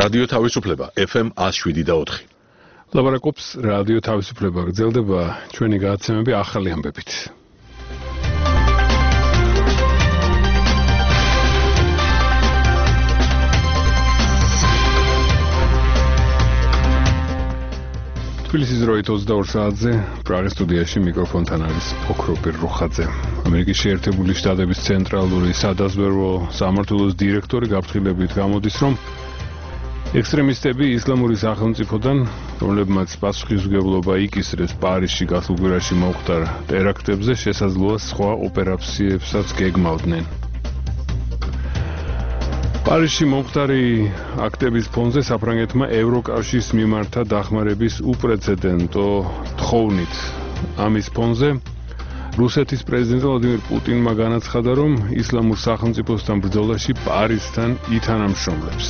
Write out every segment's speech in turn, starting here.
რადიო თავისუფლება FM 107.4. ლაპარაკობს რადიო თავისუფლება. გრძელდება ჩვენი გადაცემები ახალი ამბებით. თბილისის დროით 22 საათზე პრაღის სტუდიაში მიკროფონთან არის ოქროპირ რუხაძე. ამერიკის შეერთებული შტატების ცენტრალური სადაზვერვო სამმართველოს დირექტორი გაფრთხილებით გამოდის, რომ ექსტრემისტები ისლამური სახელმწიფოდან, რომლებმაც პასუხისმგებლობა იკისრეს პარიზში გასულ კვირაში მომხდარ ტერაქტებზე, შესაძლოა სხვა ოპერაციებსაც გეგმავდნენ. პარიზში მომხდარი აქტების ფონზე საფრანგეთმა ევროკავშირის მიმართა დახმარების უპრეცედენტო თხოვნით. ამის ფონზე რუსეთის პრეზიდენტ ვლადიმირ პუტინმა განაცხადა, რომ ისლამურ სახელმწიფოსთან ბრძოლაში პარიზთან ითანამშრომლებს.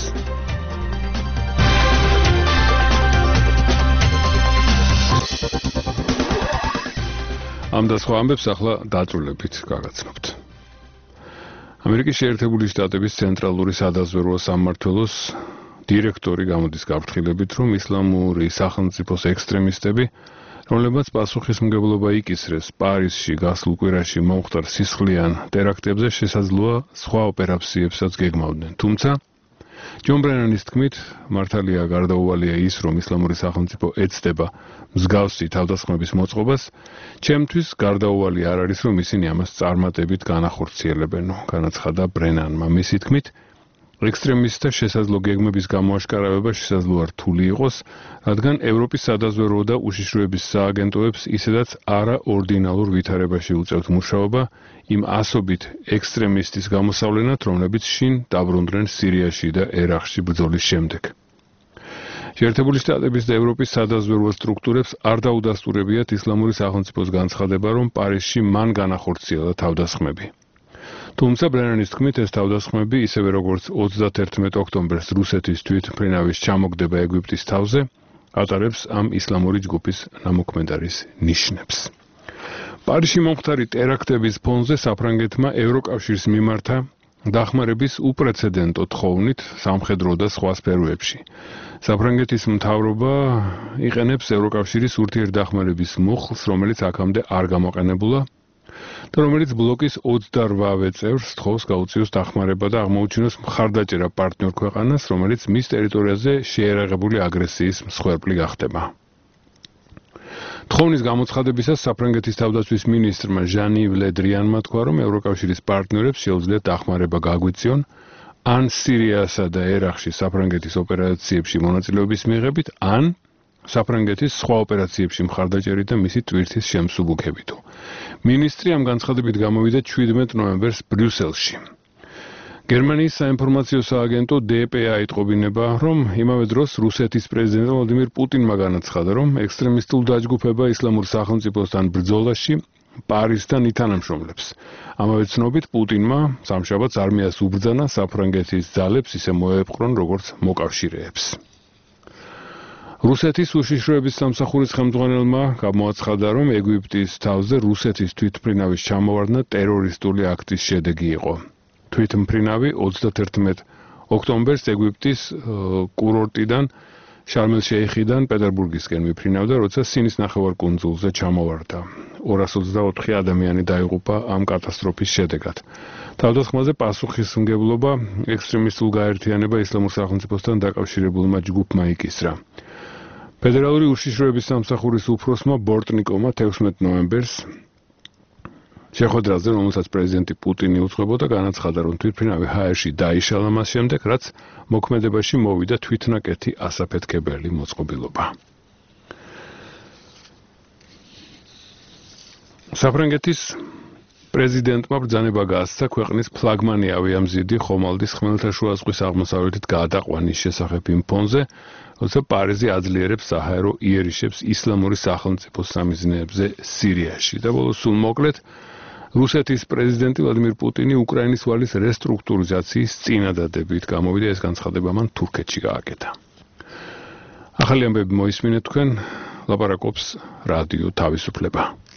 ამ და სხვა ამბებს ახლა დაწვრილებით გაგაცნობთ. ამერიკის შეერთებული შტატების ცენტრალური სადაზვერვო სამმართველოს დირექტორი გამოდის გაფრთხილებით, რომ ისლამური სახელმწიფოს ექსტრემისტები, რომლებმაც პასუხისმგებლობა იკისრეს პარიზში გასულ კვირაში მომხდარ სისხლიან ტერაქტებზე, შესაძლოა სხვა ოპერაციებსაც გეგმავდნენ. თუმცა ჯონ ბრენანის თქმით, მართალია გარდაუვალია ის, რომ ისლამური სახელმწიფო ეცდება მსგავსი თავდასხმების მოწყობას, ჩემთვის გარდაუვალი არ არის, რომ ისინი ამას წარმატებით განახორციელებენო, განაცხადა ბრენანმა. მისი თქმით, ექსტრემისტთა შესაძლო გეგმების გამოაშკარავება შესაძლოა რთული იყოს, რადგან ევროპის სადაზვერვო და უშიშროების სააგენტოებს ისედაც არაორდინალურ ვითარებაში უწევთ მუშაობა იმ ასობით ექსტრემისტის გამოსავლენად, რომლებიც შინ დაბრუნდნენ სირიაში და ერაყში ბრძოლის შემდეგ. შეერთებული შტატების და ევროპის სადაზვერვო სტრუქტურებს არ დაუდასტურებიათ ისლამური სახელმწიფოს განცხადება, რომ პარიზში მან განახორციელა თავდასხმები. თუმცა ბრენანის თქმით, ეს თავდასხმები, ისევე როგორც 31 ოქტომბერს რუსეთის თვითმფრინავის ჩამოგდება ეგვიპტის თავზე, ატარებს ამ ისლამური ჯგუფის ნამოქმედარის ნიშნებს. პარიზში მომხდარი ტერაქტების ფონზე საფრანგეთმა ევროკავშირის მიმართა დახმარების უპრეცედენტო თხოვნით სამხედრო და სხვა სფეროებში. საფრანგეთის მთავრობა იყენებს ევროკავშირის ურთიერთდახმარების მუხლს, რომელიც აქამდე არ გამოყენებულა და რომელიც ბლოკის 28 წევრს თხოვს გაუწიოს დახმარება და აღმოუჩინოს მხარდაჭერა პარტნიორ ქვეყანას, რომელიც მის ტერიტორიაზე შეერაღებული აგრესიის მსხვერპლი გახდება. თხოვნის გამოცხადებისას საფრანგეთის თავდაცვის მინისტრმა ჟან-იվ ლე დრიანმა თქვა, რომ ევროკავშირის პარტნიორებს შეუძლიათ დახმარება გაგვიწიონ ან სირიასა და ერაყში საფრანგეთის ოპერაციებში მონაწილეობის მიღებით, ან საფრანგეთის სხვა ოპერაციებში მხარდაჭერით და მისი ტვირთის შემსუბუქებითო. მინისტრი ამ განცხადებით გამოვიდა 17 ნოემბერს ბრიუსელში. გერმანიის საინფორმაციო სააგენტო DPA იტყობინება, რომ იმავე დროს რუსეთის პრეზიდენტ ვლადიმირ პუტინმა განაცხადა, რომ ექსტრემისტულ დაჯგუფება ისლამურ სახელმწიფოსთან ბრძოლაში პარიზთან ითანამშრომლებს. ამავე ცნობით პუტინმა სამშაბათს არმიას უბრძანა საფრანგეთის ძალებს ისე მოეპყრონ, როგორც მოკავშირეებს. რუსეთის უშიშროების სამსახურის ხელმძღვანელმა გამოაცხადა, რომ ეგვიპტის თავზე რუსეთის თვითმფრინავის ჩამოვარდნა ტერორისტული აქტის შედეგი იყო. თვითმფრინავი 31 ოქტომბერს ეგვიპტის კურორტიდან შარმელ-შეიხიდან პეტერბურგისკენ მიფრინავდა, როცა სინის ნახევარკუნძულზე ჩამოვარდა. 224 ადამიანი დაიღუპა ამ კატასტროფის შედეგად. თავდასხმაზე პასუხისმგებლობა ექსტრემისტულ გაერთიანება ისლამურ სახელმწიფოსთან დაკავშირებულმა ჯგუფმა იკისრა. ფედერალური უშიშროების სამსახურის უფროსმა ბორტნიკოვმა 16 ნოემბერს შეხვედრაზე, რომელსაც პრეზიდენტი პუტინი უძღვებოდა, განაცხადა, რომ თვითმფრინავი ჰაერში დაიშალა მას შემდეგ, რაც მოქმედებაში მოვიდა თვითნაკეთი ასაფეთქებელი მოწყობილობა. საფრანგეთის პრეზიდენტმა ბრძანება გაასცა ქვეყნის ფლაგმანი ავიამზიდი ხომალდის ხმელთაშუა ზღვის აღმოსავლეთით გადაყვანის შესახებ იმ ფონზე, როცა პარიზი აძლიერებს საჰაერო იერიშებს ისლამური სახელმწიფოს სამიზნეებზე სირიაში. და ბოლოს სულ მოკლედ, რუსეთის პრეზიდენტი ვლადიმირ პუტინი უკრაინის ვალის რესტრუქტურიზაციის წინადადებით გამოვიდა, ეს განცხადება მან თურქეთში გააკეთა. ახალი ამბები მოისმინეთ თქვენ, ლაპარაკობს რადიო თავისუფლება.